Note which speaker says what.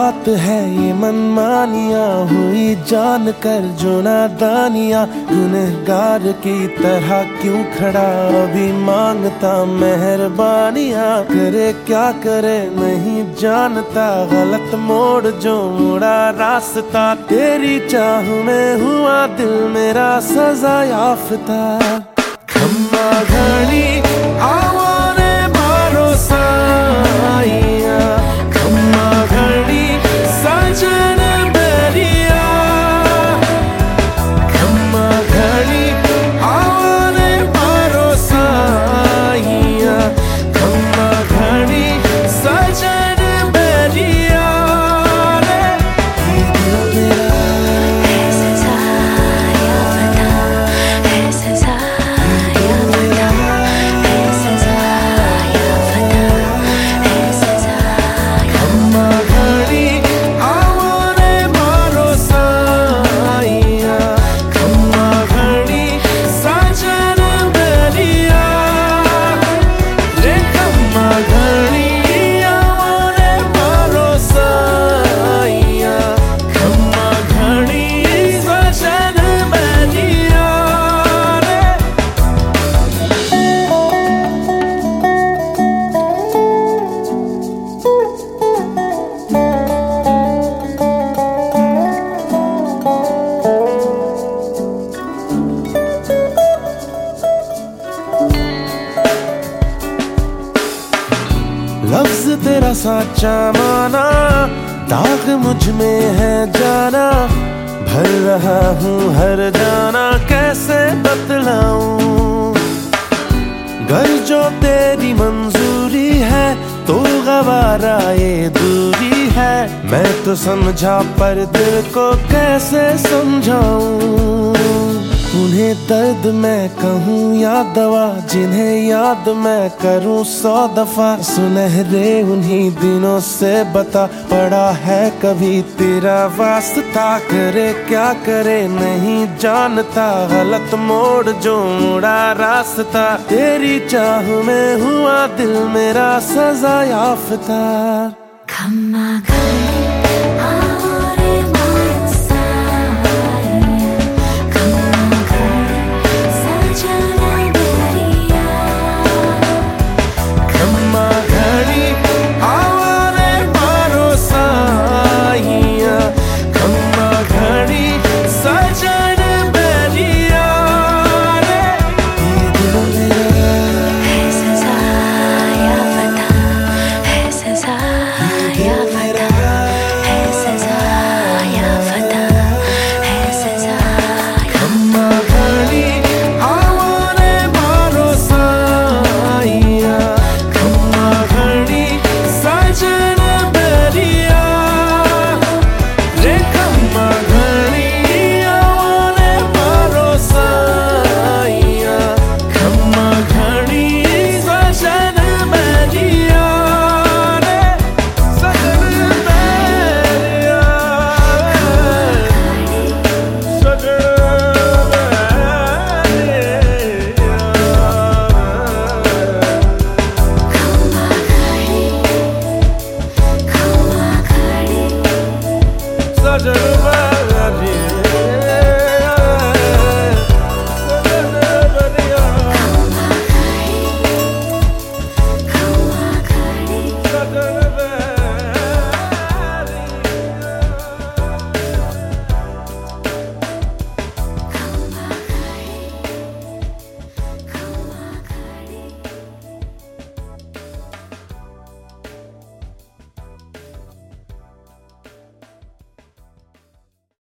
Speaker 1: बात है ये मनमानिया, हुई जान कर जो नादानिया। गुनहगार की तरह क्यों खड़ा अभी मांगता मेहरबानिया। करे क्या करे नहीं जानता, गलत मोड़ जो मुड़ा रास्ता। तेरी चाह में हुआ दिल मेरा सजा याफ्ता। खम्मा घड़ी आवारे भरोसा आइया, खम्मा घड़ी सजन बेरिया। खम्मा घड़ी आवारे भरोसा आइया, खम्मा घड़ी सजन बेरिया। लफ्ज तेरा साचा माना, दाग मुझ में है जाना। भर रहा हूँ हर जाना, कैसे बतलाऊं। घर जो तेरी मंजूरी है तो गवारा ये दूरी है। मैं तो समझा पर दिल को कैसे समझाऊं। उन्हें दर्द मैं कहूँ या दवा, जिन्हें याद मैं करूँ 100 दफा। सुनहरे उन्हीं दिनों से बता, पड़ा है कभी तेरा वास्ता। करे क्या करे नहीं जानता, गलत मोड़ जो मुड़ा रास्ता। तेरी चाह में हुआ दिल मेरा सजा याफ्ता।
Speaker 2: खम्मा
Speaker 1: खम्मा